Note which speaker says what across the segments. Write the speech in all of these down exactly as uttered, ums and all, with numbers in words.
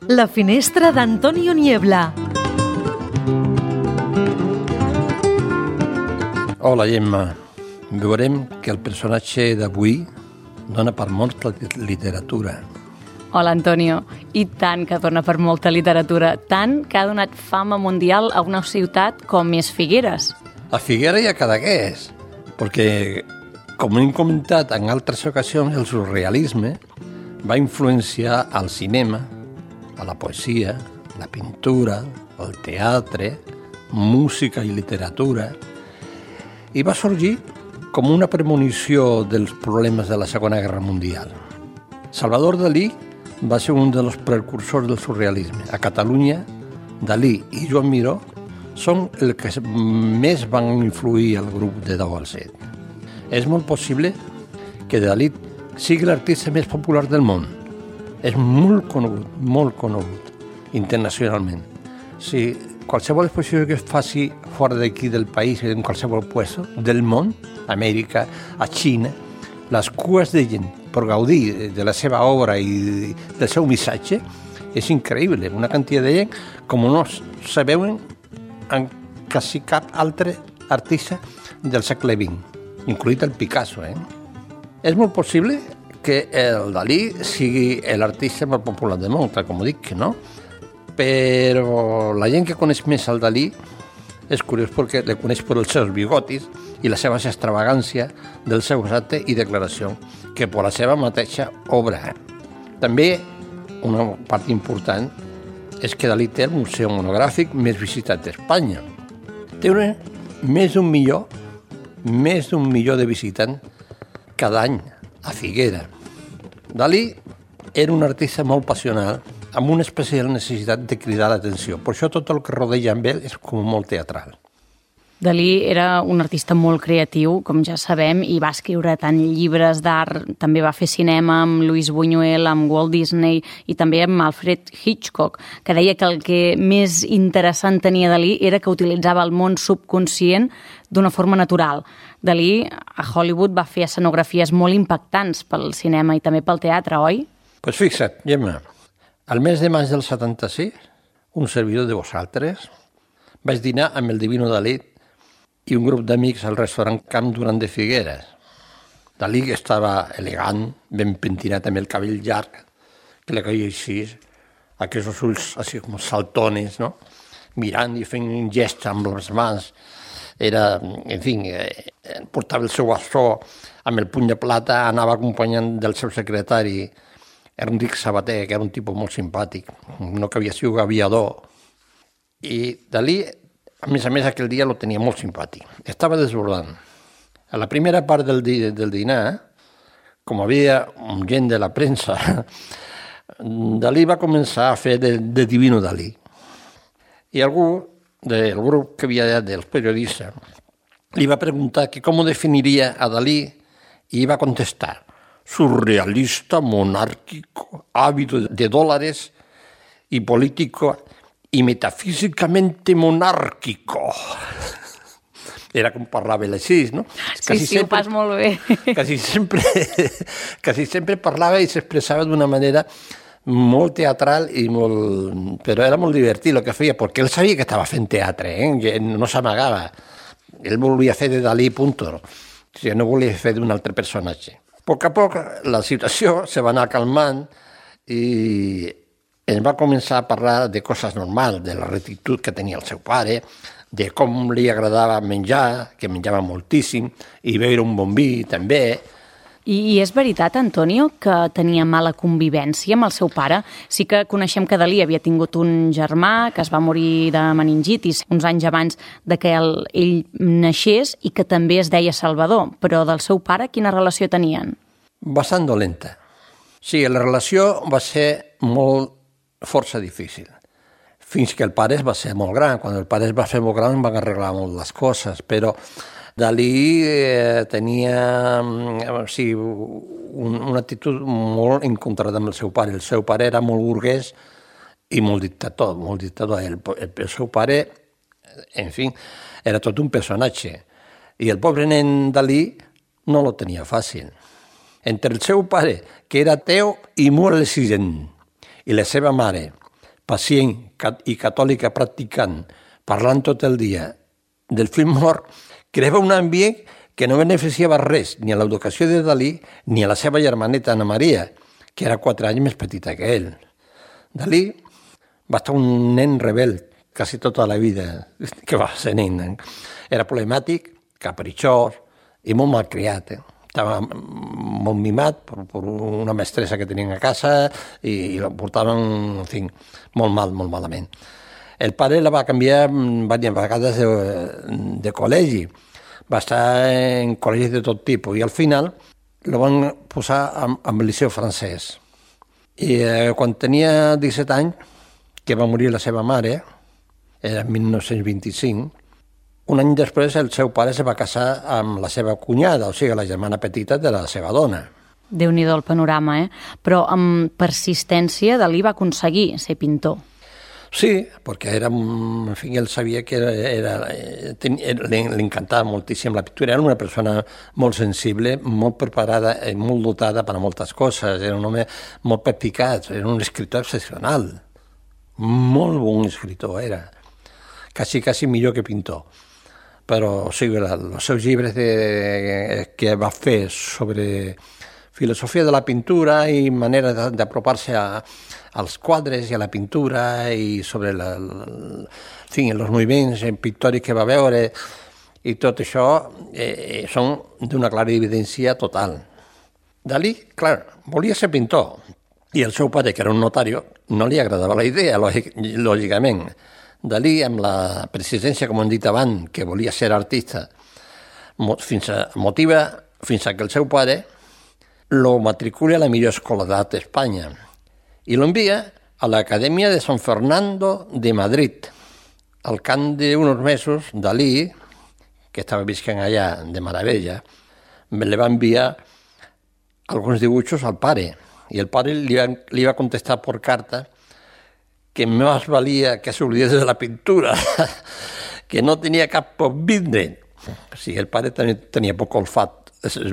Speaker 1: La finestra d'Antonio Niebla.
Speaker 2: Hola, Gemma. Veurem que el personatge d'avui dona per molta literatura.
Speaker 3: Hola, Antonio. I tant que dona per molta literatura. Tant que ha donat fama mundial a una ciutat com és Figueres.
Speaker 2: A Figueres i a Cadaqués, perquè, com hem comentat en altres ocasions, el surrealisme va influenciar al cinema, a la poesia, la pintura, el teatre, música i literatura, i va sorgir com una premonició dels problemes de la Segona Guerra Mundial. Salvador Dalí va ser un dels precursors del surrealisme. A Catalunya, Dalí i Joan Miró són els que més van influir al grup de deu al set. És molt possible que Dalí sigui l'artista més popular del món. És molt conegut, molt conegut, internacionalment. Si qualsevol exposició que es faci fora d'aquí del país, en qualsevol puesto del món, Amèrica, a Xina, les cues de gent per gaudir de la seva obra i del seu missatge és increïble. Una quantitat de gent com no se veuen en quasi cap altre artista del segle vint, incloït el Picasso. Eh? És molt possible que el Dalí sigui l'artista més popular del món, tal com dic que no, però la gent que coneix més el Dalí és curiós perquè el coneix per els seus bigotis i la seva extravagància dels seus actes i declaracions, que per la seva mateixa obra. També una part important és que Dalí té el museu monogràfic més visitat d'Espanya. Té una, més d'un milió, més d'un milió de visitants cada any a Figueres. Dalí era un artista molt passional, amb una especial necessitat de cridar l'atenció. Per això tot el que rodeja amb ell és com molt teatral.
Speaker 3: Dalí era un artista molt creatiu, com ja sabem, i va escriure tant llibres d'art, també va fer cinema amb Luis Buñuel, amb Walt Disney i també amb Alfred Hitchcock, que deia que el que més interessant tenia Dalí era que utilitzava el món subconscient d'una forma natural. Dalí a Hollywood va fer escenografies molt impactants pel cinema i també pel teatre, oi?
Speaker 2: Doncs pues fixa't, Gemma, al mes de maig del setanta-sis, un servidor de vosaltres, vaig dinar amb el Divino Dalí i un grup d'amics al restaurant Camp Duran de Figueres. Dalí estava elegant, ben pentinat amb el cabell llarg, que li caia així, aquests ulls així com saltones, no? Mirant i fent un gest amb les mans. Era, en fi, eh, portava el seu bastó amb el puny de plata, anava acompanyant del seu secretari, Enric Sabater, que era un tipus molt simpàtic, no que havia sigut aviador. I Dalí, a més a més, aquell dia lo tenia molt simpàtic. Estava desbordant. A la primera part del, di del dinar, com havia gent de la premsa, Dalí va començar a fer de, de Divino Dalí. I algú del grup que havia dels periodistes li va preguntar que com ho definiria a Dalí i va contestar: surrealista, monárquico, ávido de dólares y político y metafísicamente monárquico. Era com parlava així, no?
Speaker 3: Sí, quasi sí, sempre, ho fas molt bé.
Speaker 2: Quasi sempre, quasi sempre parlava i s'expressava d'una manera molt teatral, i molt, però era molt divertit el que feia, perquè ell sabia que estava fent teatre, eh? No s'amagava. Ell volia fer de Dalí, punto. O sigui, no volia fer d'un altre personatge. A poc a poc la situació se va anar calmant i ens va començar a parlar de coses normals, de la rectitud que tenia el seu pare, de com li agradava menjar, que menjava moltíssim, i beure un bon vi també.
Speaker 3: I, I és veritat, Antonio, que tenia mala convivència amb el seu pare? Sí que coneixem que Dalí havia tingut un germà que es va morir de meningitis uns anys abans de que el, ell naixés i que també es deia Salvador, però del seu pare quina relació tenien?
Speaker 2: Bastant dolenta. Sí, la relació va ser molt força difícil, fins que el pare es va ser molt gran. Quan el pare es va fer molt gran van arreglar molt les coses, però Dalí eh, tenia o sigui, un, una actitud molt encontrada amb el seu pare. El seu pare era molt burguès i molt dictador, molt dictador. El, el, el seu pare, en fi, era tot un personatge. I el pobre nen Dalí no lo tenia fàcil. Entre el seu pare, que era ateu i molt exigent, i la seva mare, pacient i catòlica practicant, parlant tot el dia del film mort, creava un ambient que no beneficiava res ni a l'educació de Dalí ni a la seva germaneta Ana Maria, que era quatre anys més petita que ell. Dalí va estar un nen rebel quasi tota la vida que va ser nen. Era problemàtic, capritxós i molt malcriat. Eh? Estava molt mimat per, per una mestressa que tenien a casa i, i la portaven, en fi, molt mal, molt malament. El pare la va canviar diverses vegades de, de col·legi. Va estar en col·legis de tot tipus i al final la van posar amb, amb el liceu francès. I eh, quan tenia disset anys, que va morir la seva mare, era en mil nou-cents vint-i-cinc, un any després el seu pare se va casar amb la seva cunyada, o sigui, la germana petita de la seva dona.
Speaker 3: Déu-n'hi-do el panorama, eh? Però amb persistència Dalí va aconseguir ser pintor.
Speaker 2: Sí, perquè era, en fi, ell sabia que era, era, li encantava moltíssim la pintura. Era una persona molt sensible, molt preparada i molt dotada per a moltes coses. Era un home molt perspicaç, era un escriptor excepcional. Molt bon escriptor era. Quasi, quasi millor que pintor. Però, o sigui, els seus llibres de, que va fer sobre filosofia de la pintura i manera d'apropar-se als quadres i a la pintura i sobre la, la, en fi, els moviments pictòrics que va veure i tot això eh, són d'una clara evidència total. Dalí, clar, volia ser pintor i el seu pare, que era un notari, no li agradava la idea, lògicament. Dalí, amb la persistència, com hem dit abans, que volia ser artista, fins a, motiva fins a que el seu pare lo matricula a la millor escola d'art d'Espanya i l'envia a l'Acadèmia de San Fernando de Madrid. Al cap d'uns mesos, Dalí, que estava visquent allà de meravella, li va enviar alguns dibuixos al pare i el pare li va, li va contestar per carta que més valia que s'oblidés de la pintura, que no tenia cap por vindre. O sigui, el pare tenia, tenia poc olfat,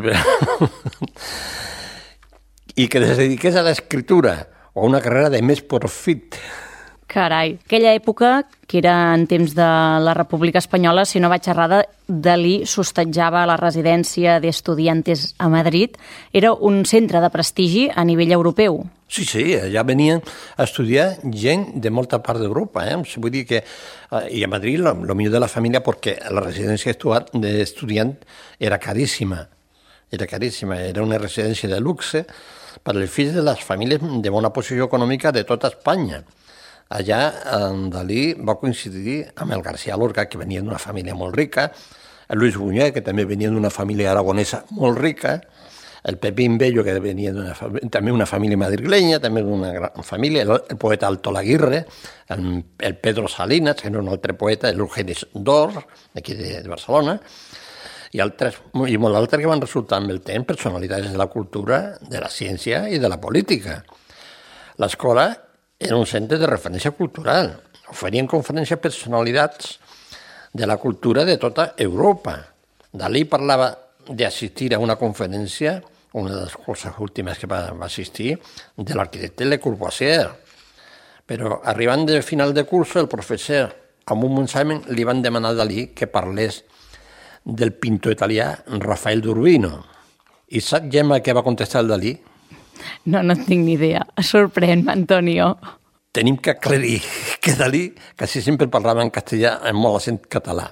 Speaker 2: i que es dediqués a l'escriptura o a una carrera de més profit.
Speaker 3: Carai, aquella època, que era en temps de la República Espanyola, si no vaig errada, Dalí sostatjava la residència d'estudiantes a Madrid. Era un centre de prestigi a nivell europeu.
Speaker 2: Sí, sí, allà venien a estudiar gent de molta part d'Europa. Eh? Vull dir que, eh, i a Madrid, el millor de la família, perquè la residència d'estudiant era caríssima. Era caríssima, era una residència de luxe per als fills de les famílies de bona posició econòmica de tota Espanya. Allà en Dalí va coincidir amb el García Lorca, que venia d'una família molt rica, el Luis Buñuel, que també venia d'una família aragonesa molt rica, el Pepín Bello, que venia d'una també una família madrilenya, també d'una gran família, el, el poeta Alto Laguirre, el, el Pedro Salinas, que era un altre poeta, l'Eugeni d'Or, d'aquí de, de Barcelona, i, altres, i molt altres que van resultar amb el temps personalitats de la cultura, de la ciència i de la política. L'escola era un centre de referència cultural. Oferien conferències a personalitats de la cultura de tota Europa. Dalí parlava d'assistir a una conferència, una de les coses últimes que va, va assistir, de l'arquitecte Le Corbusier. Però arribant de final de curs, el professor, amb un examen, li van demanar a Dalí que parlés del pintor italià Rafael d'Urbino. I sap, Gemma, què va contestar el Dalí?
Speaker 3: No, no en tinc ni idea. Sorprèn-me, Antonio.
Speaker 2: Tenim que aclarir que Dalí quasi sempre parlava en castellà amb molt accent català.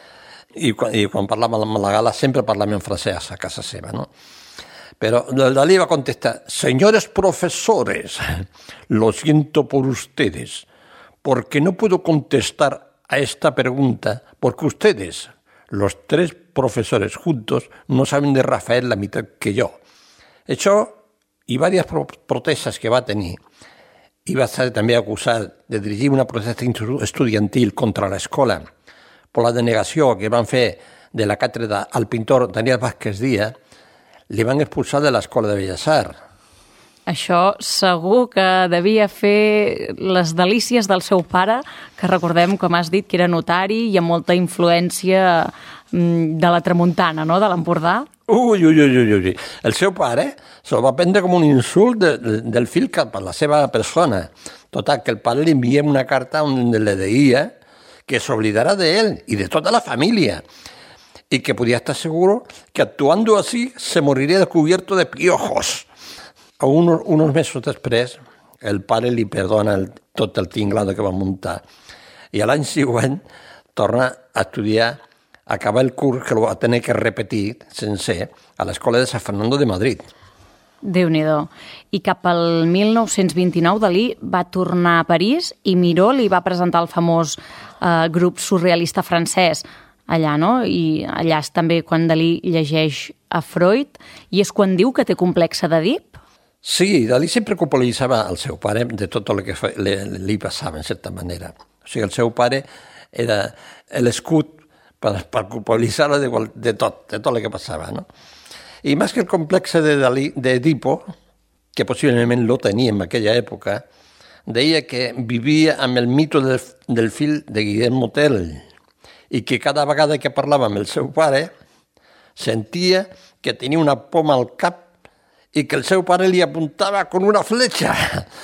Speaker 2: I quan, i quan parlava amb la gala sempre parlava en francès a casa seva, no? Pero Dalí va contestar: señores profesores, lo siento por ustedes, porque no puedo contestar a esta pregunta, porque ustedes, los tres profesores juntos, no saben de Rafael la mitad que yo. Això i diverses protestes que va tenir, i va ser també acusat de dirigir una protesta estudiantil contra l'escola per la denegació que van fer de la càtedra al pintor Daniel Vázquez Díaz, li van expulsar de l'Escola de Belles Arts.
Speaker 3: Això segur que devia fer les delícies del seu pare, que recordem, com has dit, que era notari i amb molta influència de la tramuntana, no?, de l'Empordà.
Speaker 2: Ui, ui, ui, ui, ui. El seu pare se'l va prendre com un insult de, de, del fill cap a la seva persona. Total, que el pare li envia una carta on le deia que s'oblidarà d'ell i de tota la família y que podía estar seguro que actuando así se moriría descubierto de piojos. A unos, unos mesos després, el pare li perdona el, tot el tinglado que va muntar i a l'any següent torna a estudiar, acaba el curs que lo va tenir que repetir sencer a l'Escola de San Fernando de Madrid.
Speaker 3: Déu-n'hi-do. I cap al mil nou-cents vint-i-nou Dalí va tornar a París i Miró li va presentar el famós eh, grup surrealista francès allà, no? I allà és també quan Dalí llegeix a Freud i és quan diu que té complexe d'Èdip?
Speaker 2: Sí, Dalí sempre culpabilitzava el seu pare de tot el que li, li passava, en certa manera. O sigui, el seu pare era l'escut per, per culpabilitzar-lo de, de tot, de tot el que passava, no? I més que el complexe de Dalí, d'Edipo, que possiblement lo tenia en aquella època, deia que vivia amb el mito del, del fill de Guillermo Tell i que cada vegada que parlava amb el seu pare sentia que tenia una poma al cap i que el seu pare li apuntava con una fletxa.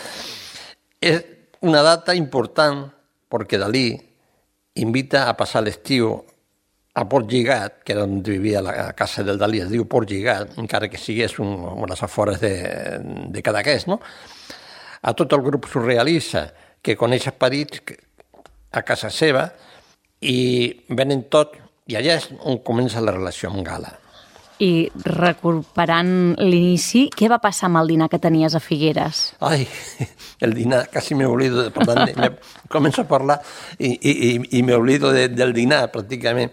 Speaker 2: És una data important perquè Dalí invita a passar l'estiu a Port Lligat, que era on vivia la casa del Dalí, es diu Port Lligat, encara que sigués un, unes afores de, de Cadaqués, no? A tot el grup surrealista que coneix a París a casa seva i venen tot, i allà és on comença la relació amb Gala.
Speaker 3: I recuperant l'inici, què va passar amb el dinar que tenies a Figueres?
Speaker 2: Ai, el dinar, quasi me oblido de parlar, me començo a parlar i, i, i me oblido de, del dinar, pràcticament.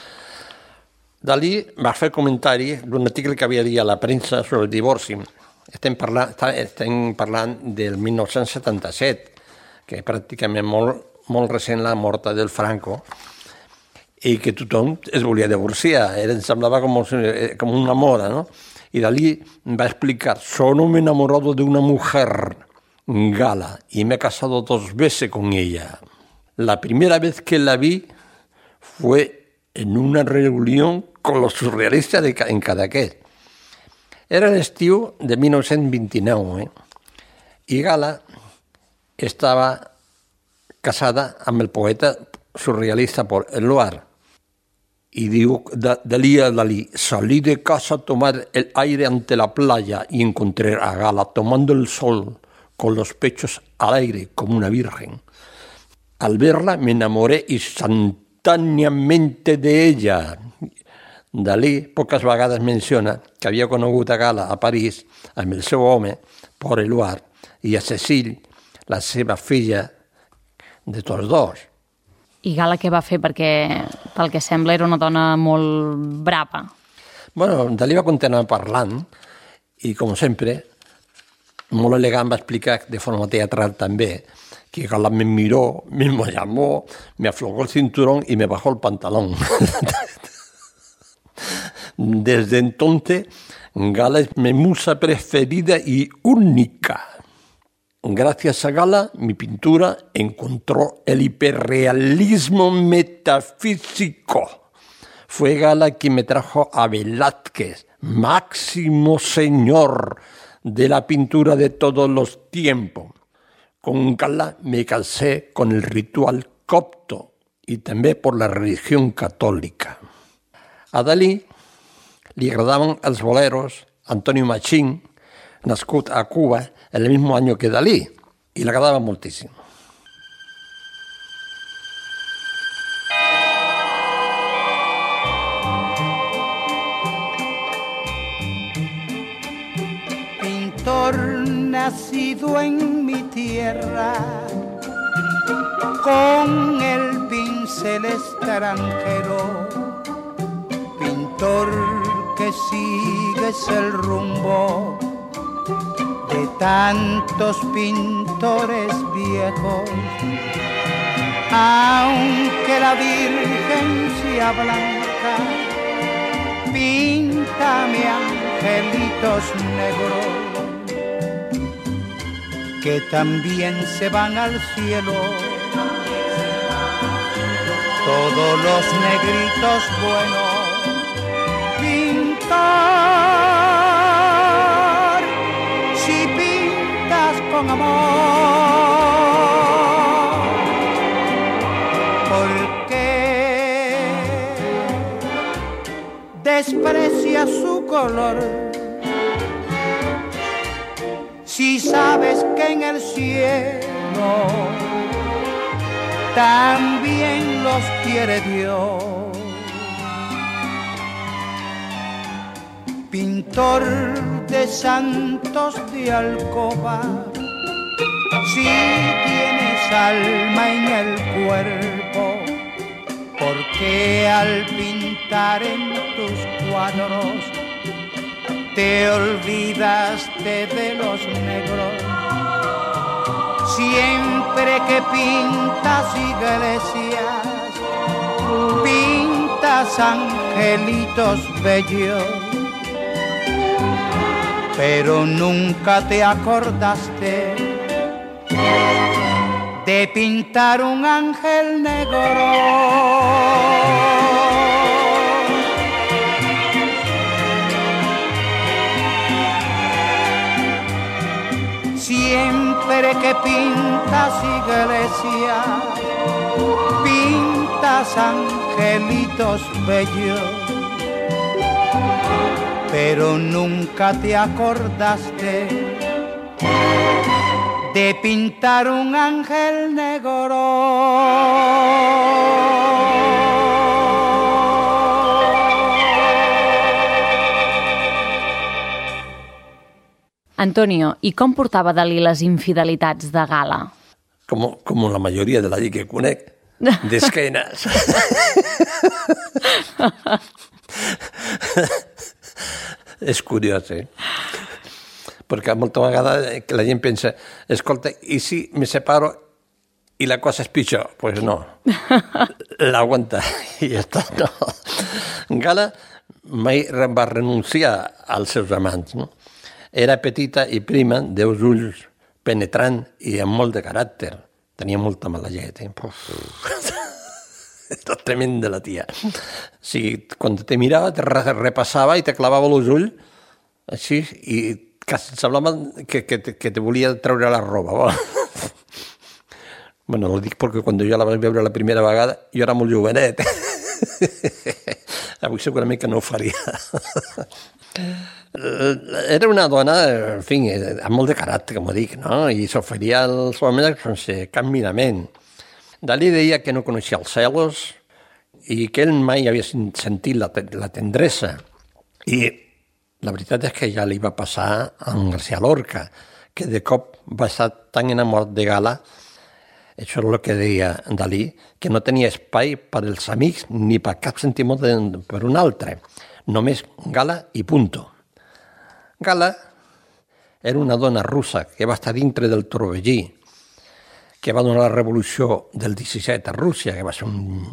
Speaker 2: Dalí va fer comentari d'un article que havia dit a la premsa sobre el divorci. Estem parlant, estem parlant del mil nou-cents setanta-set, que és pràcticament molt, molt recent la mort del Franco, i que tothom es volia divorciar, era, em semblava com, com una moda, ¿no? Y Dalí va explicar, solo me he enamorado de una mujer, Gala, y me he casado dos veces con ella. La primera vez que la vi fue en una reunión con los surrealistas de, en Cadaqués. Era l'estiu de mil nou-cents vint-i-nou, eh? I Gala estava casada amb el poeta surrealista Paul Éluard. Y digo, Dalí a Dalí, salí de casa a tomar el aire ante la playa y encontré a Gala tomando el sol con los pechos al aire como una virgen. Al verla me enamoré instantáneamente de ella. Dalí poques vegades menciona que havia conegut a Gala a París amb el seu home, Paul Éluard, i a Cécile, la seva filla de tots dos.
Speaker 3: I Gala què va fer? Perquè, pel que sembla, era una dona molt brava.
Speaker 2: Bueno, Dalí va continuar parlant i, com sempre, molt elegant va explicar de forma teatral també que Gala me miró, me llamó, me aflojó el cinturón y me bajó el pantalón. Desde entonces, Gala es mi musa preferida y única. Gracias a Gala, mi pintura encontró el hiperrealismo metafísico. Fue Gala quien me trajo a Velázquez, máximo señor de la pintura de todos los tiempos. Con Gala me casé con el ritual copto y también por la religión católica. A Dalí li agradaven els boleros, Antonio Machín, nascut a Cuba en el mismo año que Dalí, y le agradaba muchísimo.
Speaker 4: Pintor nacido en mi tierra, con el pincel extranjero, pintor que sigues el rumbo de tantos pintores viejos, aunque la Virgen sea blanca, píntame angelitos negros que también se van al cielo. Todos los negritos buenos, pintar, si pintas con amor, ¿por qué desprecias su color? Si sabes que en el cielo también los quiere Dios. Pintor de santos de alcoba, si tienes alma en el cuerpo, ¿por qué al pintar en tus cuadros te olvidaste de los negros? Siempre que pintas iglesias, pintas angelitos bellos, pero nunca te acordaste de pintar un ángel negro. Siempre que pintas iglesias, pintas angelitos bellos, pero nunca te acordaste de pintar un ángel negro.
Speaker 3: Antonio, i com portava Dalí les infidelitats de Gala?
Speaker 2: Com, com la majoria de la gent que conec, d'esquenes. És curiós, eh? Perquè molta vegada la gent pensa, escolta, i si me separo i la cosa és pitjor? Doncs pues no, l'aguanta i ja està. No. Gala mai va renunciar als seus amants, no? Era petita i prima, d'uns ulls penetrant i amb molt de caràcter. Tenia molta mala llet. Eh? Era tremenda la tia. O sigui, quan te mirava, te repassava i te clavava els ulls, així, i quasi semblava que, que, que te volia treure la roba. Bueno, ho dic perquè quan jo la vaig veure la primera vegada, jo era molt jovenet. Avui segurament que no ho faria. Era una dona, en fi, amb molt de caràcter, com dic, no? I s'oferia als homes sense cap mirament. Dalí deia que no coneixia els celos i que ell mai havia sentit la, la tendresa. I la veritat és que ja li va passar a en García Lorca, que de cop va estar tan enamorat de Gala, això és el que deia Dalí, que no tenia espai per als amics ni per cap sentiment per un altre. Només Gala i punto. Gala era una dona russa que va estar dintre del torbellí, que va donar la revolució del disset a Rússia, que va ser un,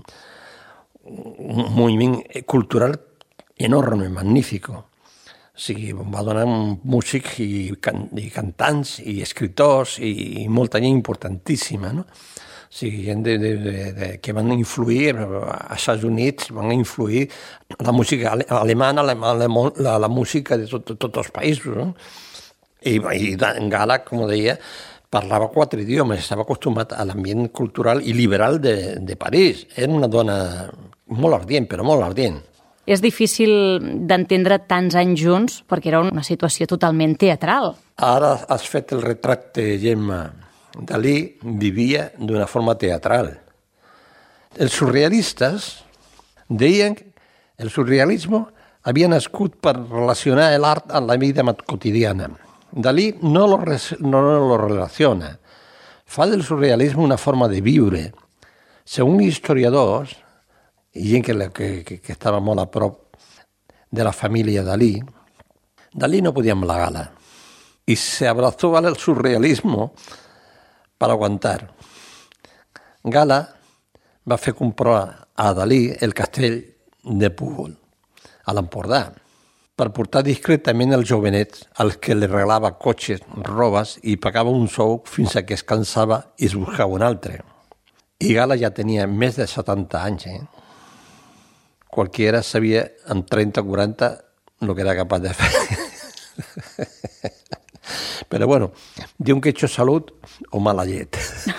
Speaker 2: un moviment cultural enorme, magnífic. O sigui, va donar músics i, can, i cantants i escriptors i, i molta gent importantíssima, no? O sigui, gent de, de, de, de, que van influir als Estats Units, van influir la música alemana, la, la, la, la música de tot, tots els països, no? I, i Gala, com deia, parlava quatre idiomes, estava acostumat a l'ambient cultural i liberal de, de París. Era una dona molt ardent, però molt ardent.
Speaker 3: És difícil d'entendre tants anys junts perquè era una situació totalment teatral.
Speaker 2: Ara has fet el retracte, Gemma. Dalí vivia d'una forma teatral. Els surrealistes deien que el surrealisme havia nascut per relacionar l'art amb la vida quotidiana. Dalí no lo, no lo relaciona. Fa del surrealisme una forma de viure. Segons historiadors, i gent que, que, que estava molt a prop de la família Dalí, Dalí no podia amb la Gala. I se abrazó al surrealisme per aguantar. Gala va fer comprar a Dalí el castell de Púbol, a l'Empordà. per portar discretament els jovenets als que li regalava cotxes, robes i pagava un sou fins a que es cansava i es buscava un altre. I Gala ja tenia més de setanta anys, eh? Qualquiera sabia en trenta o quaranta el que era capaç de fer. Però bueno, diuen que hecho salud o mala llet.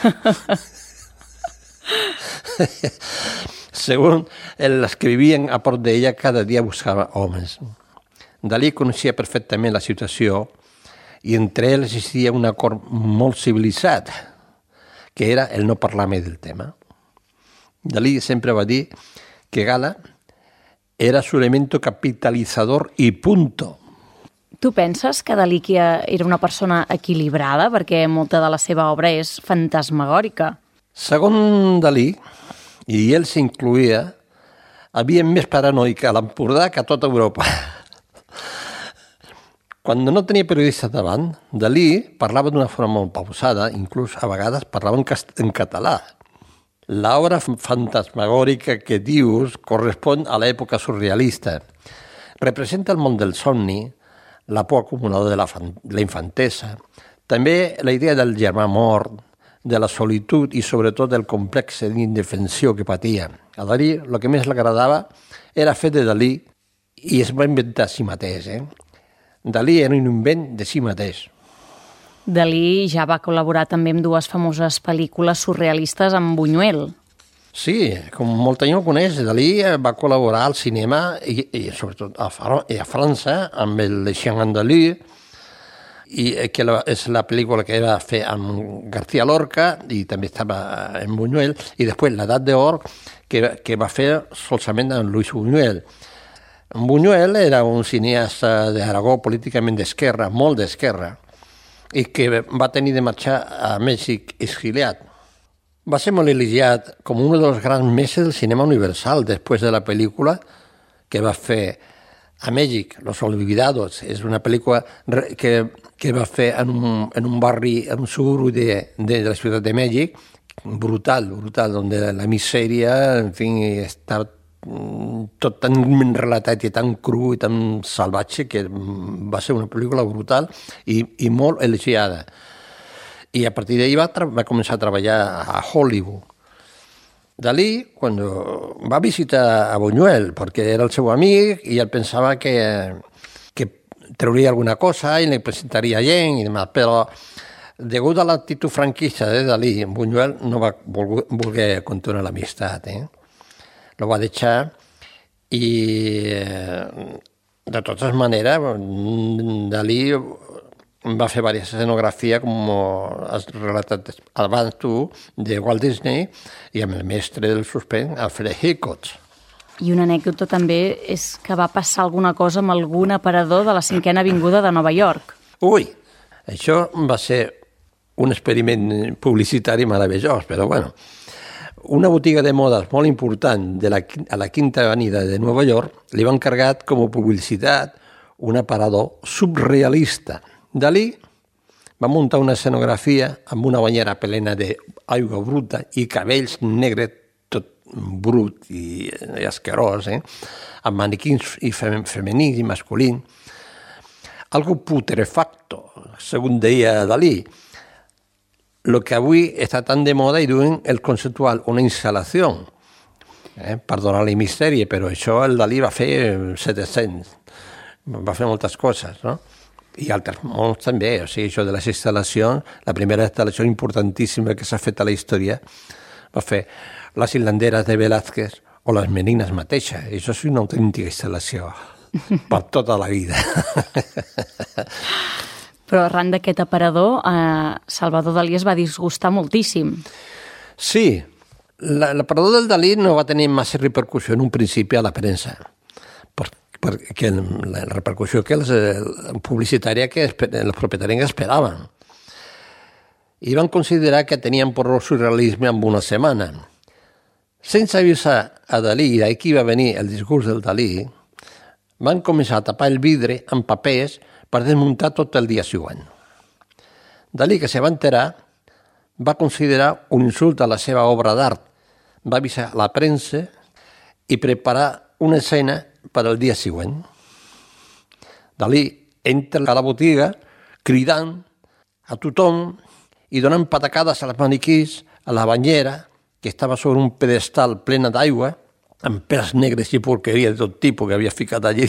Speaker 2: Según els que vivien a prop d'ella, cada dia buscava homes. Dalí coneixia perfectament la situació i entre ells existia un acord molt civilitzat, que era el no parlar més del tema. Dalí sempre va dir que Gala era su elemento capitalizador i punto.
Speaker 3: Tu penses que Dalí era una persona equilibrada perquè molta de la seva obra és fantasmagòrica?
Speaker 2: Segons Dalí, i ell s'incluïa, havia més paranoica a l'Empordà que a tota Europa. Quan no tenia periodistes davant, Dalí parlava d'una forma molt pausada, inclús a vegades parlava en, en català. L'obra fantasmagòrica que dius correspon a l'època surrealista. Representa el món del somni, la por acumulada de la, de la infantesa, també la idea del germà mort, de la solitud i sobretot del complex d'indefensió que patia. A Dalí el que més l'agradava era fer de Dalí i es va inventar a si mateix. Eh? Dalí era un invent de si mateix.
Speaker 3: Dalí ja va col·laborar també amb dues famoses pel·lícules surrealistes amb Buñuel.
Speaker 2: Sí, com molta gent ho coneix, Dalí va col·laborar al cinema i, i sobretot a, a França amb el Le Chien Andalou, i que és la pel·lícula que va fer amb García Lorca i també estava en Buñuel, i després l'Edat d'Or que, que va fer solament amb Luis Buñuel. Buñuel era un cineasta d'Aragó políticament d'esquerra, molt d'esquerra, i que va tenir de marxar a Mèxic exiliat. Va ser molt elogiat com un dels grans mestres del cinema universal després de la pel·lícula que va fer a Mèxic, Los Olvidados. És una pel·lícula que, que va fer en un, en un barri, en un suburbi de, de, de la ciutat de Mèxic, brutal, brutal, on la misèria, en fi, està tot tan relatat i tan cru i tan salvatge que va ser una pel·lícula brutal i, i molt elogiada. I a partir d'ahir va, va començar a treballar a Hollywood. Dalí, quan va visitar a Buñuel, perquè era el seu amic i ell pensava que, que trauria alguna cosa i li presentaria gent i demà, però degut a l'actitud franquista de Dalí, Buñuel no va voler continuar l'amistat, eh? Lo va deixar i de totes maneres Dalí va fer diverses escenografies, com has relatat abans tu, de Walt Disney i amb el mestre del suspens, Alfred Hitchcock.
Speaker 3: I una anècdota també és que va passar alguna cosa amb algun aparador de la cinquena avinguda de Nova York.
Speaker 2: Ui, això va ser un experiment publicitari meravellós, però bueno. Una botiga de modes molt important de la, a la Quinta Avenida de Nova York li va encarregar com a publicitat un aparador subrealista. Dalí va muntar una escenografia amb una banyera plena d'aigua bruta i cabells negres tot brut i, i asquerós, eh? Amb maniquins i fem, femenins i masculins. Algo putrefacto, segons deia Dalí. Lo que avui està tan de moda i diuen el conceptual, una instal·lació, eh? Perdona-li misteri, però això el Dalí va fer set-cents, va fer moltes coses, no? I altres molts també, o sigui, això de les instal·lacions, la primera instal·lació importantíssima que s'ha fet a la història va fer les hilanderes de Velázquez o les menines mateixes. Això és una autèntica instal·lació per tota la vida.
Speaker 3: Però arran d'aquest aparador, eh, Salvador Dalí es va disgustar moltíssim.
Speaker 2: Sí, l'aparador del Dalí no va tenir massa repercussió en un principi a la premsa, perquè la repercussió que els publicitària que els propietaris esperaven. I van considerar que tenien por surrealisme en una setmana. Sense avisar a Dalí i d'aquí va venir el discurs del Dalí, van començar a tapar el vidre amb papers per desmuntar tot el dia següent. Dalí, que se va enterar, va considerar un insult a la seva obra d'art, va avisar la premsa i preparar una escena per al dia següent. Dalí entra a la botiga cridant a tothom i donant patacades als maniquís, a la banyera, que estava sobre un pedestal plena d'aigua, amb pèls negres i porqueria de tot tipus que havia ficat allí.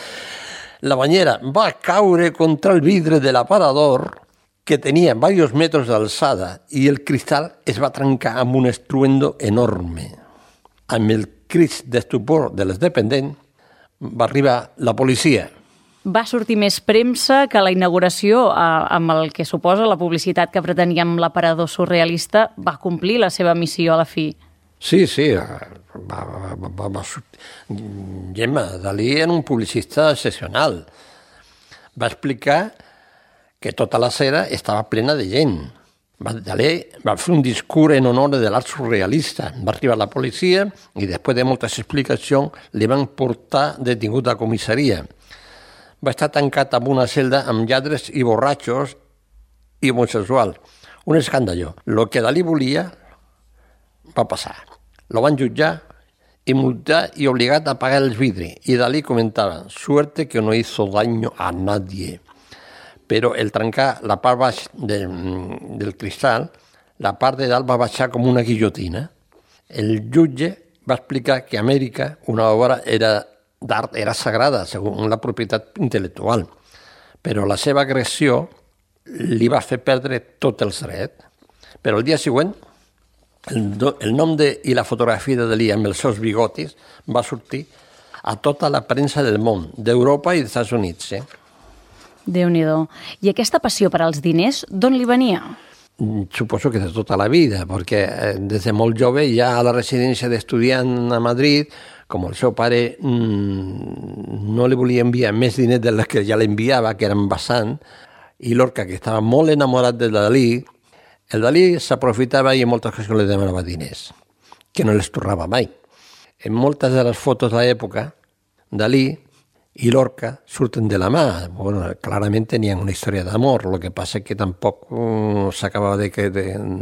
Speaker 2: La banyera va caure contra el vidre de l'aparador, que tenia diversos metres d'alçada, i el cristal es va trencar amb un estruendo enorme. Amb el crit d'estupor de les dependents va arribar la policia.
Speaker 3: Va sortir més premsa que la inauguració, amb el que suposa la publicitat que pretenia amb l'aparador surrealista, va complir la seva missió a la fi.
Speaker 2: Sí, sí, va, va, va, va sortir. Gemma, Dalí era un publicista excepcional. Va explicar que tota la cera estava plena de gent. Dalí va fer un discurs en honor de l'art surrealista. Va arribar la policia i després de moltes explicacions li van portar detingut a comissaria. Va estar tancat en una celda amb lladres i borratxos i homosexuals. Un escàndalo. Lo que Dalí volia va passar. Lo van jutjar i multar i obligat a pagar els vidris. I Dalí comentava, suerte que no hizo daño a nadie. Però el trencar la part baix de, del cristal, la part de dalt va baixar com una guillotina. El jutge va explicar que a Amèrica una obra era d'art era sagrada, segons la propietat intel·lectual, però la seva agressió li va fer perdre tots els drets. Però el dia següent, el, el nom de, i la fotografia de Dalí amb els seus bigotis va sortir a tota la premsa del món, d'Europa i dels Estats Units. Eh?
Speaker 3: Déu-n'hi-do. I aquesta passió per als diners, d'on li venia?
Speaker 2: Suposo que de tota la vida, perquè des de molt jove ja a la residència d'estudiant a Madrid, com el seu pare mmm, no li volia enviar més diners dels que ja l'enviava, que eren bastant, i Lorca, que estava molt enamorat de Dalí, el Dalí s'aprofitava i en moltes ocasions li demanava diners, que no les tornava mai. En moltes de les fotos de l'època, Dalí i Lorca surten de la mà. Bueno, clarament tenien una història d'amor, lo que passa que tampoc uh, s'acabava de, de,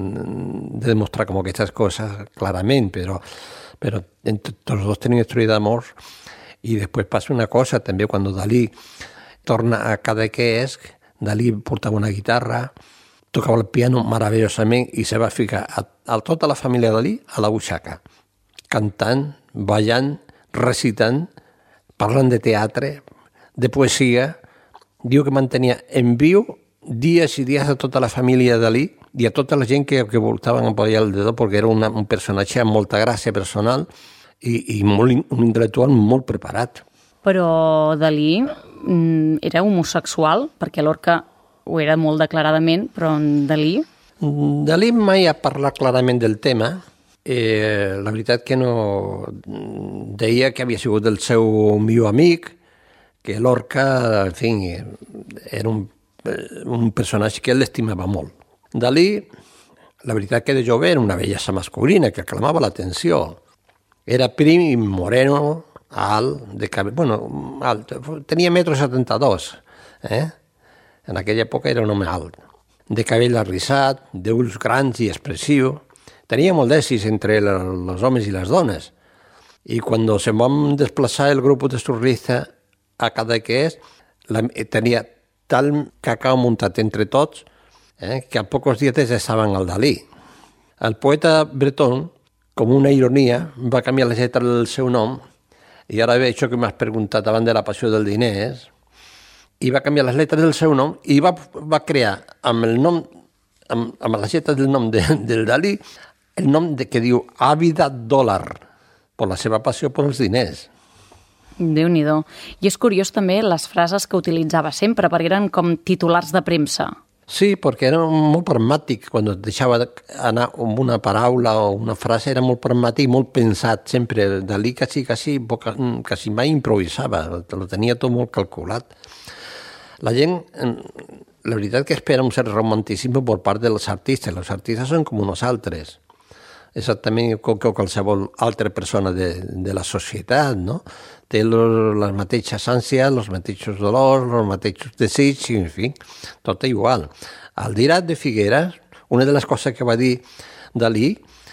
Speaker 2: de demostrar com aquestes coses clarament, però però tots els dos tenien història d'amor. I després passa una cosa, també, quan Dalí torna a Cadaqués, Dalí portava una guitarra, tocava el piano meravellosament i se va ficar a, a tota la família de Dalí a la butxaca, cantant, ballant, recitant, parlant de teatre, de poesia. Diu que mantenia en viu dies i dies a tota la família de Dalí i a tota la gent que, que voltaven a apoyar el dedo, perquè era una, un personatge amb molta gràcia personal i, i molt, un intel·lectual molt preparat.
Speaker 3: Però Dalí mm, era homosexual, perquè Lorca ho era molt declaradament, però Dalí...
Speaker 2: Dalí mai ha parlat clarament del tema. Eh, la veritat que no... Deia que havia sigut el seu millor amic, que Lorca, en fi, era un, un personatge que ell l'estimava molt. Dalí, la veritat que de jove era una bellesa masculina que clamava l'atenció. Era prim i moreno, alt, de cabell, bueno, alt, tenia metro setanta-dos, eh? En aquella època era un home alt, de cabell arrissat, d'ulls grans i expressiu. Tenia molt d'èxit entre els homes i les dones. I quan se van desplaçar el grup de surrealista a Cadaqués, tenia tal cacau muntat entre tots Eh, que a pocs dies estaven al Dalí. El poeta bretón, com una ironia, va canviar la lletra del seu nom, i ara ve això que m'has preguntat davant de la passió del diners, i va canviar les lletres del seu nom i va, va crear amb el nom, amb, amb les lletres del nom de, del Dalí, el nom de, que diu Ávida Dòlar, per la seva passió per els diners.
Speaker 3: Déu-n'hi-do. I és curiós també les frases que utilitzava sempre, perquè eren com titulars de premsa.
Speaker 2: Sí, perquè era molt pragmàtic. Quan et deixava anar amb una paraula o una frase, era molt pragmàtic, molt pensat. Sempre Dalí quasi, quasi, quasi mai improvisava, lo tenia tot molt calculat. La gent, la veritat que espera un cert romanticisme per part dels artistes. Els artistes són com nosaltres. Exactament com qualsevol altra persona de, de la societat, no? Té les mateixes ànsies, els mateixos dolors, els mateixos desitjos, en fi, tot igual. Al Dirat de Figueras, una de les coses que va dir Dalí,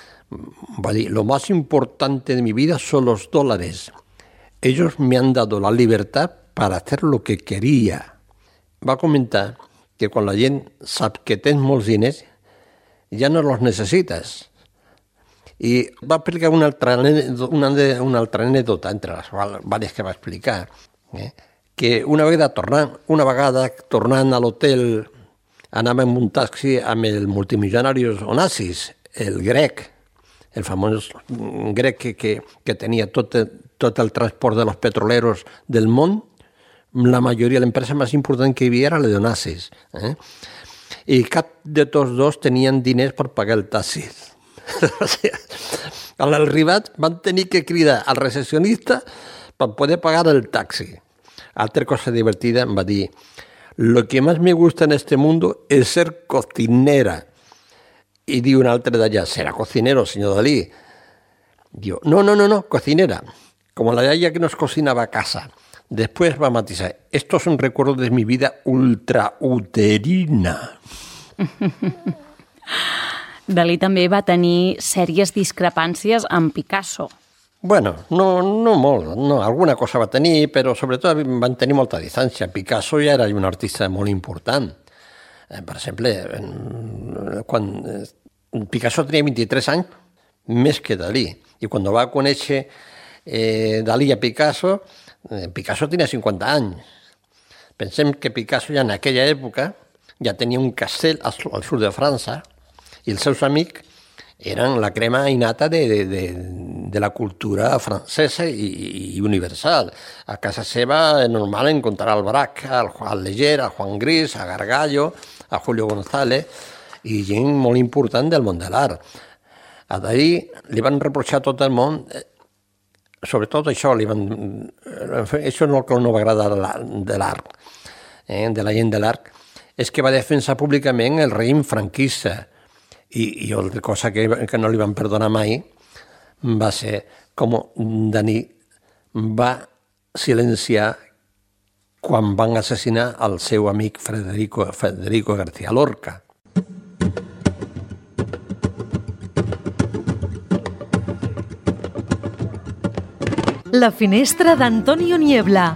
Speaker 2: va dir, lo más importante de mi vida son los dólares. Ellos me han dado la libertad para hacer lo que quería. Va comentar que quan la gent sap que tens molts diners, ja no los necessites. I va explicar una altra, una, una altra anècdota, entre les diverses que va explicar, eh? que una vegada tornant, una vegada tornant a l'hotel anava en un taxi amb el multimilionari Onassis, el grec, el famós grec que, que, que tenia tot, tot el transport de los petroleros del món. La majoria de l'empresa més important que hi havia era la d'Onassis. Eh? I cap de tots dos tenien diners per pagar el taxi. O sigui, a l'arribat van tenir que cridar al recepcionista per poder pagar el taxi. Altra cosa divertida em va dir: lo que más me gusta en este mundo es ser cocinera. Y diu un altre d'allà: será cocinero, señor Dalí. Diu, no, no, no, no, cocinera. Como la yaya que nos cocinaba a casa. Después va a matizar: esto es un recuerdo de mi vida ultrauterina.
Speaker 3: Dalí també va tenir sèries discrepàncies amb Picasso.
Speaker 2: Bueno, no, no molt, no, alguna cosa va tenir, però sobretot van tenir molta distància. Picasso ja era un artista molt important. Eh, per exemple, quan Picasso tenia vint-i-tres anys, més que Dalí. I quan va conèixer eh, Dalí a Picasso, eh, Picasso tenia cinquanta anys. Pensem que Picasso ja en aquella època ja tenia un castell al, al sud de França i els seus amics eren la crema innata de, de, de, de la cultura francesa i, i universal. A casa seva és normal encontrar al Braque, al Juan Leger, al Juan Gris, a Gargallo, a Julio González, i gent molt important del món de l'art. A Dalí li van reprochar tot el món, sobretot això, li van, això no és el que no va agradar de l'art, eh, de la gent de l'art, és que va defensar públicament el règim franquista. I, i altra cosa que, que no li van perdonar mai va ser com Dalí va silenciar quan van assassinar el seu amic Federico, Federico García Lorca.
Speaker 1: La finestra d'Antonio Niebla.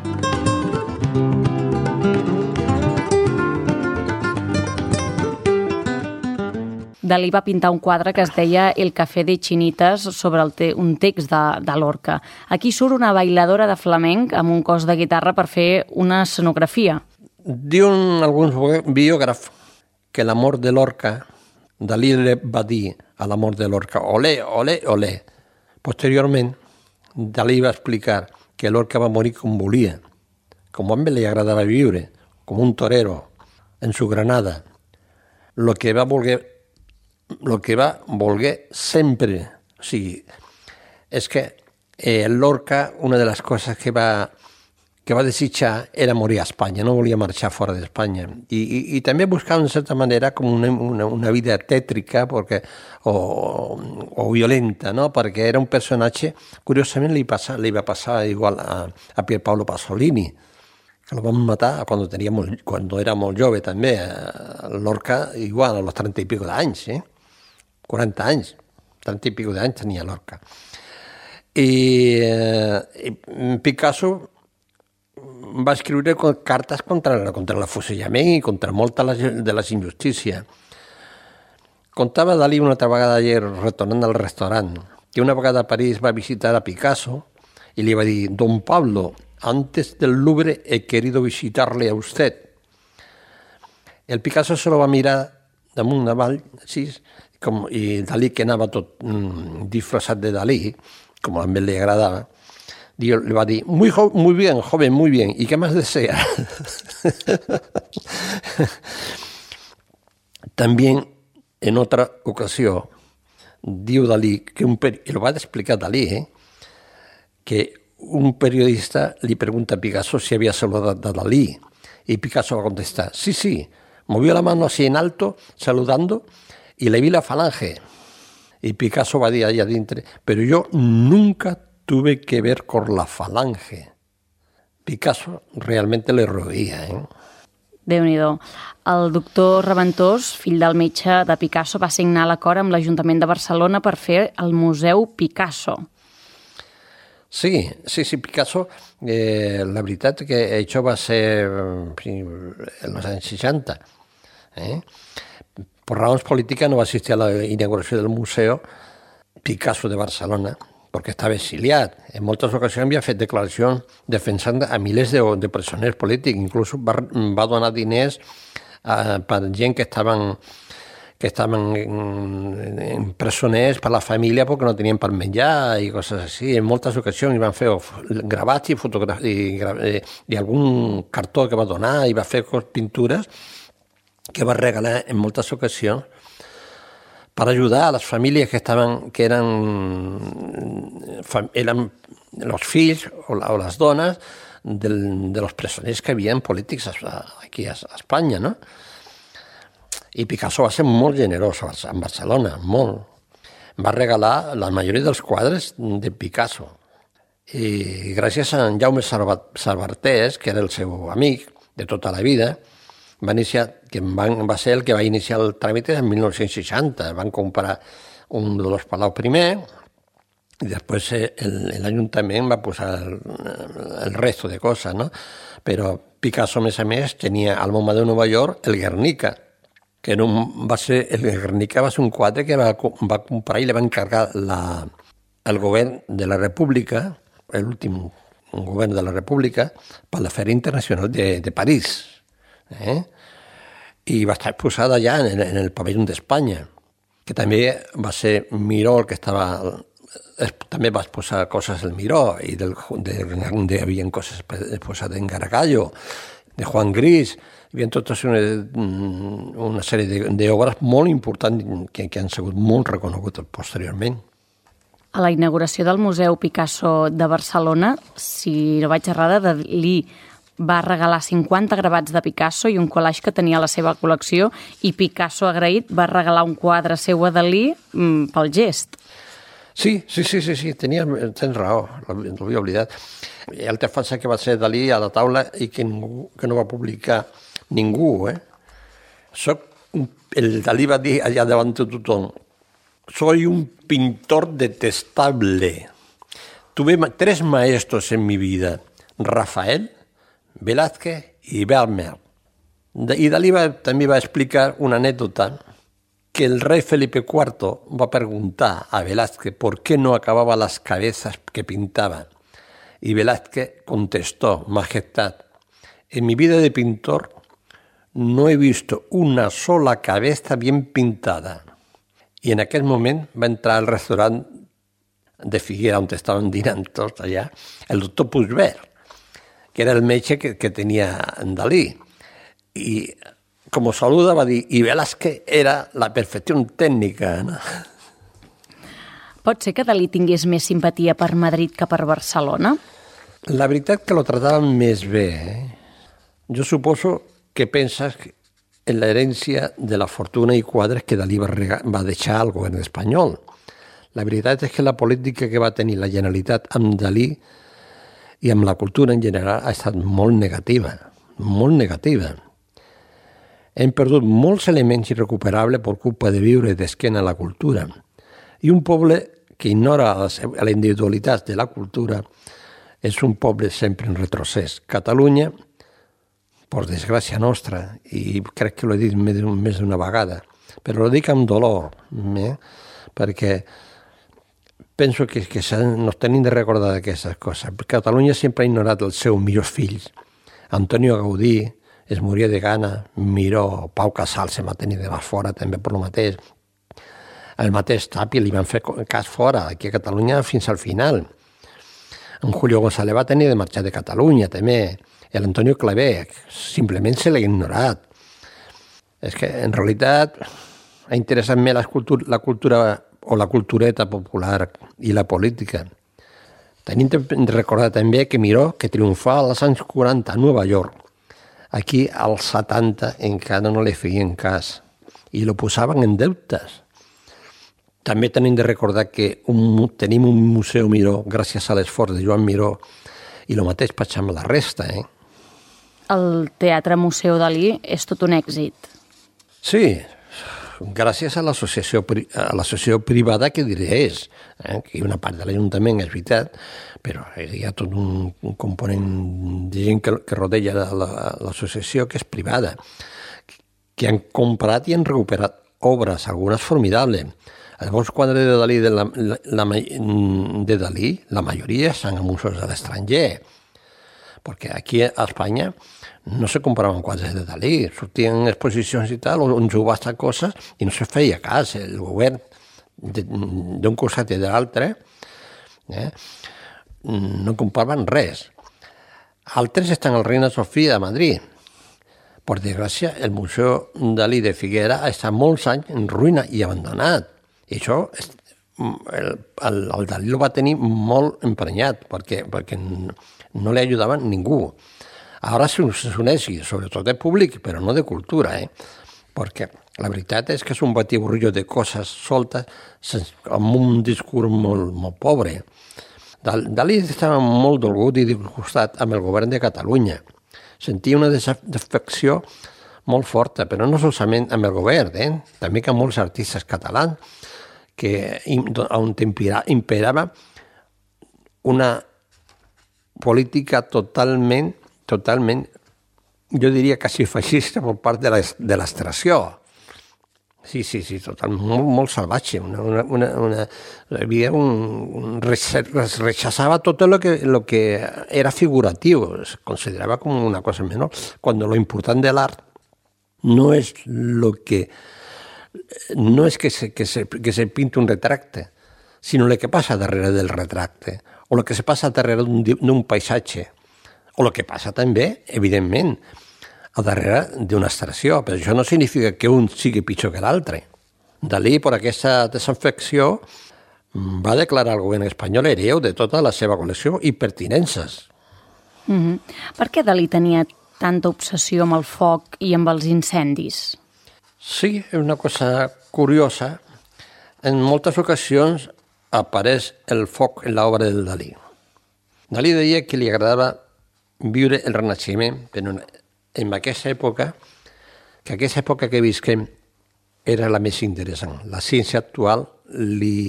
Speaker 3: Dalí va pintar un quadre que es deia El café de Chinitas sobre el te un text de, de Lorca. Aquí surt una bailadora de flamenc amb un cos de guitarra per fer una escenografia.
Speaker 2: Diuen alguns biògrafs que l'amor de Lorca, Dalí li va dir a l'amor de Lorca, olé, olé, olé. Posteriorment, Dalí va explicar que Lorca va morir com volia, com a ell li agradava viure, com un torero, en su granada. Lo que va voler el que va voler sempre. O sigui, és que eh, Lorca, una de les coses que va, que va desitjar era morir a Espanya, no volia marxar fora d'Espanya. I, i, i també buscava, en certa manera, com una, una, una vida tètrica perquè, o, o violenta, no? Perquè era un personatge, curiosament li, passa, li va passar igual a, a Pierpaolo Pasolini, que el van matar quan, tenia molt, quan era molt jove també. Lorca, igual, a los trenta i pico d'anys, eh? quaranta anys, trenta i pico d'anys tenia Lorca. I, i Picasso va escriure cartes contra, contra l'afusellament i contra molta de les injustícies. Contava Dalí una altra vegada ayer, retornant al restaurant, que una vegada a París va visitar a Picasso i li va dir: Don Pablo, antes del Louvre he querido visitarle a usted. El Picasso se lo va mirar damunt avall, així, com, i Dalí, que anava tot mm, disfressat de Dalí, com a ell li agradava, Dios, le va a decir: muy, muy bien, joven, muy bien, ¿y qué más desea? También, en otra ocasión, diu Dalí, que un peri- y lo va a explicar Dalí, ¿eh? que un periodista le pregunta a Picasso si había saludado a Dalí, y Picasso va a contestar: sí, sí, movió la mano así en alto, saludando, y le vi la falange. Y Picasso va a decir allá adentro: pero yo nunca tuve que ver con la falange. Picasso realmente le roïa, eh?
Speaker 3: Déu-n'hi-do. El doctor Raventós, fill del metge de Picasso, va signar l'acord amb l'Ajuntament de Barcelona per fer el Museu Picasso.
Speaker 2: Sí, sí, sí, Picasso, eh, la veritat que això va ser en els anys seixanta. Eh? Per raons polítiques no va assistir a la inauguració del Museu Picasso de Barcelona, perquè estava exiliat. En moltes ocasions havia fet declaracions defensant a milers de, de presoners polítics, inclús va, va donar diners a, per gent que estaven que estaven en presoners per la família perquè no tenien per menjar i coses així. En moltes ocasions van fer gravats i, i, i, i algun cartó que va donar i va fer pintures que va regalar en moltes ocasions per ajudar a les famílies que estaven que eren, eren els fills o, la, o les dones del, de los presoners que havia polítics aquí a, a Espanya, no? I Picasso va ser molt generós en Barcelona, molt. Va regalar la majoria dels quadres de Picasso. I gràcies a en Jaume Salvartés, que era el seu amic de tota la vida, va, iniciar, que van, va ser el que va iniciar el tràmit en mil nou-cents seixanta. Van comprar un de los Palau primer i després l'Ajuntament va posar el, el resto de coses, no? Però Picasso, a més a més, tenia al MoMA de Nova York el Guernica, que no va ser, el Guernica va ser un quadre que va, va comprar i li va encarregar la, el govern de la República, l'últim govern de la República, per la Fèria Internacional de, de París. Eh? I va estar exposada allà en, en el pavelló d'Espanya, que també va ser Miró el que estava... També va exposar coses del Miró, i del, de, de, de, hi havia coses exposades en Gargallo, de Juan Gris. Hi havia tota una, una sèrie d'obres molt importants que, que han sigut molt reconegudes posteriorment.
Speaker 3: A la inauguració del Museu Picasso de Barcelona, si no vaig errada, Dalí va regalar cinquanta gravats de Picasso i un collage que tenia a la seva col·lecció, i Picasso, agraït, va regalar un quadre seu a Dalí mm, pel gest.
Speaker 2: Sí, sí, sí, sí, sí. Tenia, tens raó, l'havia oblidat. El que fa que va ser Dalí a la taula i que, ningú, que no va publicar ningú, eh? Soc, el Dalí va dir allà davant de tothom, soy un pintor detestable. Tuve tres maestros en mi vida, Rafael, Velázquez y Vermeer. I Dalí va, també va explicar una anècdota que el rey Felipe cuarto va preguntar a Velázquez por qué no acababa las cabezas que pintaba. Y Velázquez contestó, Majestad, en mi vida de pintor no he visto una sola cabeza bien pintada. I en aquell moment va entrar al restaurant de Figuera, on estaven dinant tots allà, el doctor Puigvert, que era el metge que, que tenia en Dalí. I com saluda va dir, i Velázquez era la perfecció tècnica, no?
Speaker 3: Pot ser que Dalí tingués més simpatia per Madrid que per Barcelona?
Speaker 2: La veritat que lo trataven més bé. Eh? Jo suposo que penses en l'herència de la fortuna i quadres que Dalí va, va deixar al govern espanyol. La veritat és que la política que va tenir la Generalitat amb Dalí i amb la cultura en general ha estat molt negativa, molt negativa. Hem perdut molts elements irrecuperables per culpa de viure d'esquena a la cultura. I un poble que ignora la individualitat de la cultura és un poble sempre en retrocés. Catalunya, per desgràcia nostra, i crec que l'he dit més d'una vegada, però ho dic amb dolor, eh? Perquè penso que, que nos tenim de recordar d'aquestes coses. Catalunya sempre ha ignorat els seus millors fills. Antonio Gaudí es moria de gana, Miró, Pau Casals se va tenir de fora també per lo mateix. El mateix Tàpia li van fer cas fora, aquí a Catalunya fins al final. En Julio González va tenir de marxar de Catalunya també. El Antonio Clavé, simplement se l'ha ignorat. És que, en realitat, ha interessat més la cultura, la cultura o la cultureta popular i la política. Tenim de recordar també que Miró, que triomfà als anys quaranta a Nova York, aquí als setanta encara no li feien cas i lo posaven en deutes. També tenim de recordar que un, tenim un museu Miró gràcies a l'esforç de Joan Miró i el mateix passa amb la resta, eh?
Speaker 3: El Teatre Museu Dalí és tot un èxit.
Speaker 2: Sí, gràcies a l'associació a l'associació privada que diré és, eh? que hi ha una part de l'Ajuntament, és veritat, però hi ha tot un, un component de gent que, que rodella l'associació que és privada, que han comprat i han recuperat obres, algunes formidables. Llavors, quadres de Dalí, de, la, la, de Dalí, la majoria estan a museus de l'estranger, perquè aquí a Espanya no se compraven quadres de Dalí, sortien exposicions i tal, on subhasta coses i no se feia cas. El govern d'un costat i de l'altre eh, no compraven res. Altres estan al Reina Sofia de Madrid. Per desgràcia, el Museu Dalí de Figuera ha estat molts anys en ruïna i abandonat. I això, el, el, el Dalí el va tenir molt emprenyat, perquè, perquè no li ajudava ningú. Ara s'uneix, sobretot de públic, però no de cultura, eh? Perquè la veritat és que és un batiburrillo de coses soltes amb un discurs molt, molt pobre. Dalí estava molt dolgut i disgustat amb el govern de Catalunya. Sentia una desafecció molt forta, però no solament amb el govern, eh? També amb molts artistes catalans, que on imperava una política totalment, totalment, jo diria quasi feixista per part de l'extracció. Sí, sí, sí, total, molt, molt salvatge. Una, una, una, una, havia un, un rechazava tot el que, lo que era figuratiu, es considerava com una cosa menor, quan lo important de l'art no és lo que no és que se, que, se, que se pinta un retracte, sinó el que passa darrere del retracte, o el que se passa darrere d'un paisatge, o el que passa també, evidentment, a darrere d'una extracció, però això no significa que un sigui pitjor que l'altre. Dalí, per aquesta desafecció, va declarar al govern espanyol hereu de tota la seva col·lecció i pertinences.
Speaker 3: Mm-hmm. Per què Dalí tenia tanta obsessió amb el foc i amb els incendis?
Speaker 2: Sí, és una cosa curiosa. En moltes ocasions apareix el foc en l'obra del Dalí. Dalí deia que li agradava viure el Renaixement, però en aquesta època, que aquesta època que visquem era la més interessant. La ciència actual li,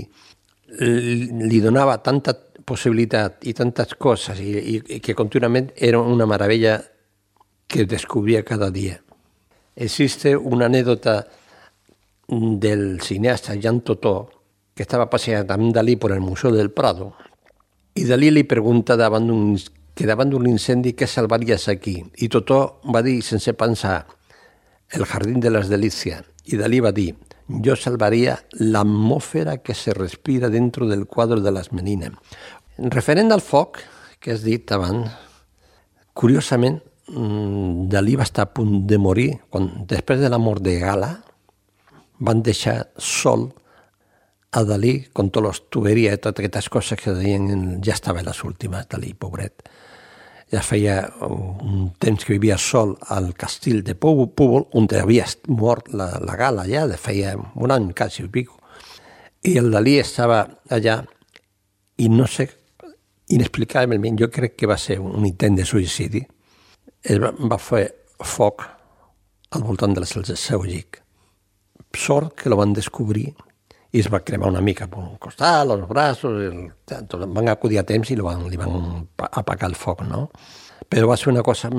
Speaker 2: li donava tanta possibilitat i tantes coses i, i, i que contínuament era una meravella que descobria cada dia. Existe una anécdota del cineasta Jean Totó, que estava passeant amb Dalí per el Museu del Prado, i Dalí li pregunta davant d'un, que davant d'un incendi què salvaries aquí. I Totó va dir, sense pensar, el Jardín de las Delicias. I Dalí va dir, yo salvaría la atmósfera que se respira dentro del quadre de las Meninas. Referent al foc, que has dit abans, curiosament, Dalí va estar a punt de morir quan, després de la mort de Gala, van deixar sol a Dalí con totes les tuberies i totes aquestes coses que deien, ja estava a les últimes, Dalí, pobret. Ja feia un temps que vivia sol al castell de Púbol, on havia mort la, la Gala ja, de feia un any quasi i pico. I el Dalí estava allà i no sé, inexplicablement, jo crec que va ser un intent de suïcidi. Es va, va fer foc al voltant del seu llit. Sort que lo van descobrir i es va cremar una mica per un costat, els braços, el, van acudir a temps i li van, li van apagar el foc, no? Però va ser una cosa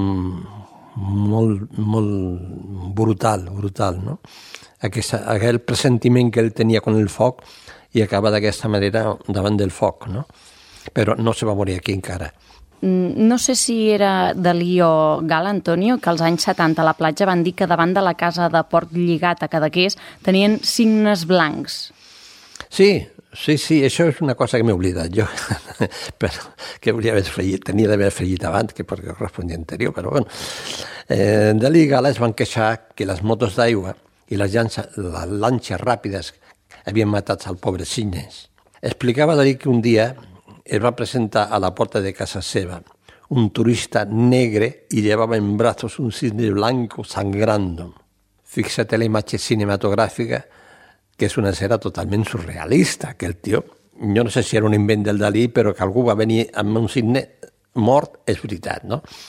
Speaker 2: mm, molt, molt brutal, brutal, no? Aquesta, aquell pressentiment que ell tenia con el foc i acaba d'aquesta manera davant del foc, no? Però no se va morir aquí encara.
Speaker 3: No sé si era Dalí o Gala, Antonio, que als anys setanta a la platja van dir que davant de la casa de Port Lligat a Cadaqués tenien signes blancs.
Speaker 2: Sí, sí, sí, això és una cosa que m'he oblidat jo, però que hauria d'haver afegit, tenia d'haver afegit abans que perquè correspondia anterior, però bueno. Eh, Dalí i Gala es van queixar que les motos d'aigua i les, llança, les lanxes ràpides havien matat al pobre Signes. Explicava Dalí que un dia es va presentar a la porta de casa seva un turista negre y llevaba en brazos un cisne blanco sangrando. Fíjate la imatge cinematográfica, que és una escena totalment surrealista, que el tio, jo no sé si era un invent del Dalí, però que algú va venir amb un cisne mort, és veritat, no?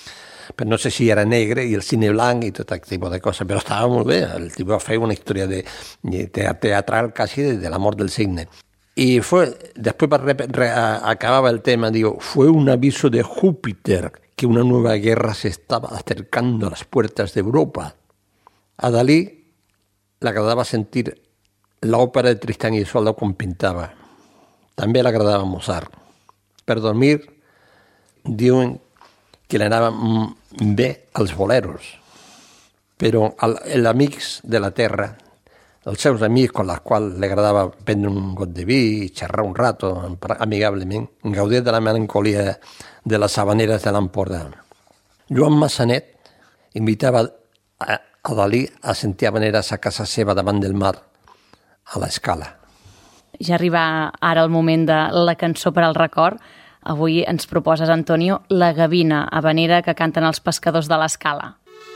Speaker 2: però no sé si era negre i el cine blanc i tot aquest tipus de coses, però estava molt bé. El tipus va fer una història de, de teatral quasi de, de la mort del cisne. Y fue, después para re, re, acababa el tema, digo, fue un aviso de Júpiter que una nueva guerra se estaba acercando a las puertas de Europa. A Dalí le agradaba sentir la ópera de Tristán y Isolda quan pintava. També le agradava Mozart. Per dormir, diuen que li anaven bé els boleros, però els amics de la terra, els seus amics amb els quals li agradava prendre un got de vi i xerrar un rato amigablement, gaudir de la melancolia de les habaneres de l'Empordà. Joan Massanet invitava a, a Dalí a sentir habaneres a casa seva davant del mar, a l'Escala.
Speaker 3: Ja arriba ara el moment de la cançó per al record. Avui ens proposes, Antonio, La Gavina, habanera que canten els pescadors de l'Escala.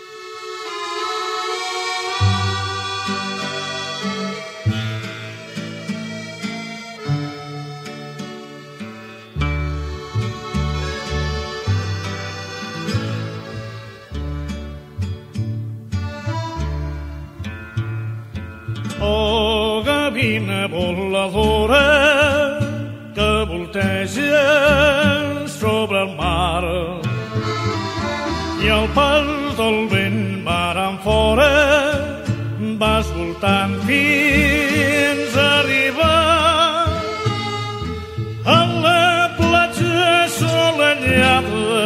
Speaker 5: Oh, gavina voladora que volteja sobre el mar i al pal del vent mar enfora vas voltant fins a arribar a la platja assolellada,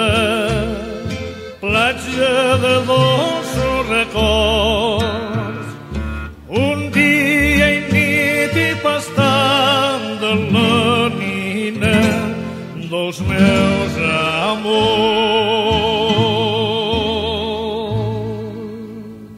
Speaker 5: platja de dolços records. Un dia i nit i pastant de la nina dels meus amors.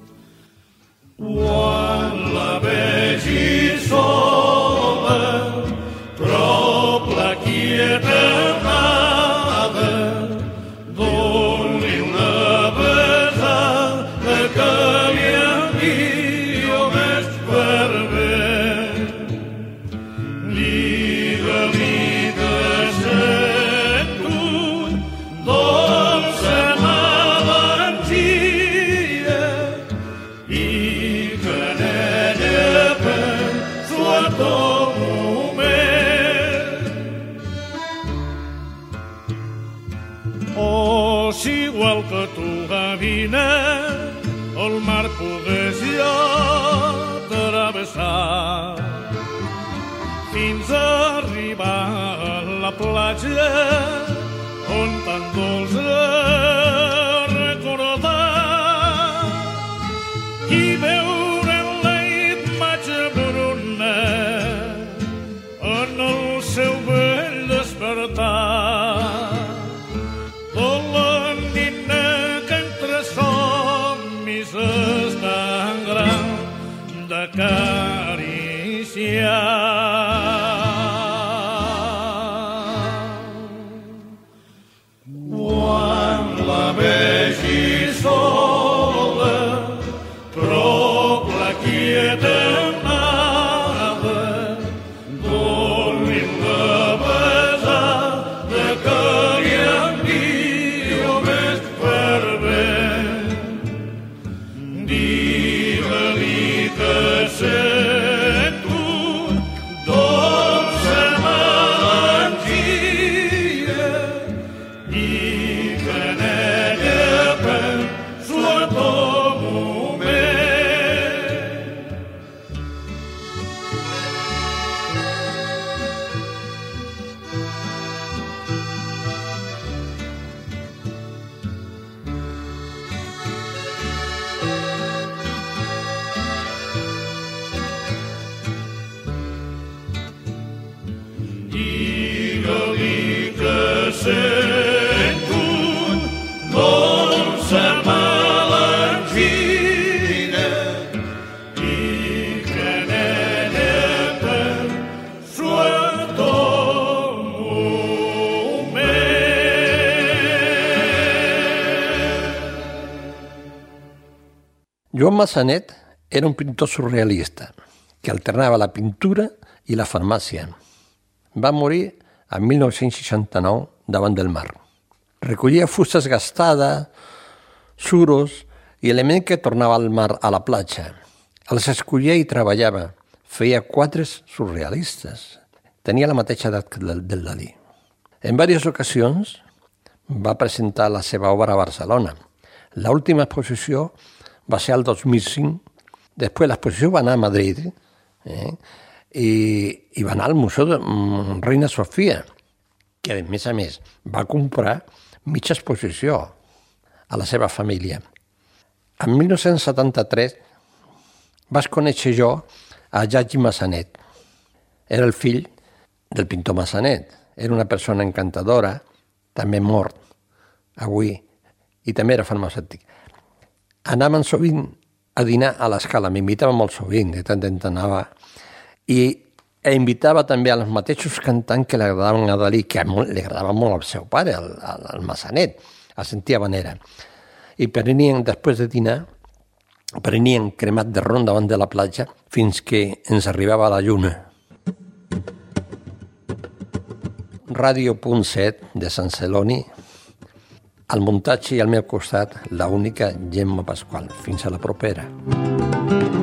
Speaker 5: Quan la vegi sola, prop la quieta amada, doni una besada que li envio més fervent. Digue-li que sento dolça melangia i que en ella penso a tot moment. Oh, si igual que tu, gavina, el mar pogués jo travessar fins a arribar a la platja on tan dolç recordar i veure la imatge bruna en el seu bell despertar de la nina que entre somnis és tan gran d'acariciar. Quan la vegi sola, prop la quieta amada, doni la besada que li envio més fervent. Digue-li que sento dolça melangia i que en ella penso a tot moment. Digue-li que sento dolça melangia i que en ella penso a tot moment.
Speaker 2: Joan Massanet era un pintor surrealista que alternava la pintura i la farmàcia. Va morir en mil nou-cents seixanta-nou davant del mar. Recollia fustes gastades, suros i elements que tornava al mar a la platja. Els escollia i treballava. Feia quadres surrealistes. Tenia la mateixa edat del, del Dalí. En diverses ocasions va presentar la seva obra a Barcelona. L'última exposició va ser el dos mil cinc. Després l'exposició va anar a Madrid eh? I, i va anar al Museu de Reina Sofia, que a més a més va comprar mitja exposició a la seva família. En mil nou-cents setanta-tres vaig conèixer jo a Jaume Massanet. Era el fill del pintor Massanet. Era una persona encantadora, també mort avui, i també era farmacèutic. Anàvem sovint a dinar a l'Escala, m'invitava molt sovint, de tant en tant anava, i e invitava també als mateixos cantants que li agradaven a Dalí, que li agradava molt al seu pare, al, al Massanet, a sentir habanera. I prenien, després de dinar, prenien cremat de ron davant de la platja fins que ens arribava la lluna. Ràdio punt set de Sant Celoni, al muntatge i al meu costat, l'única Gemma Pasqual. Fins a la propera.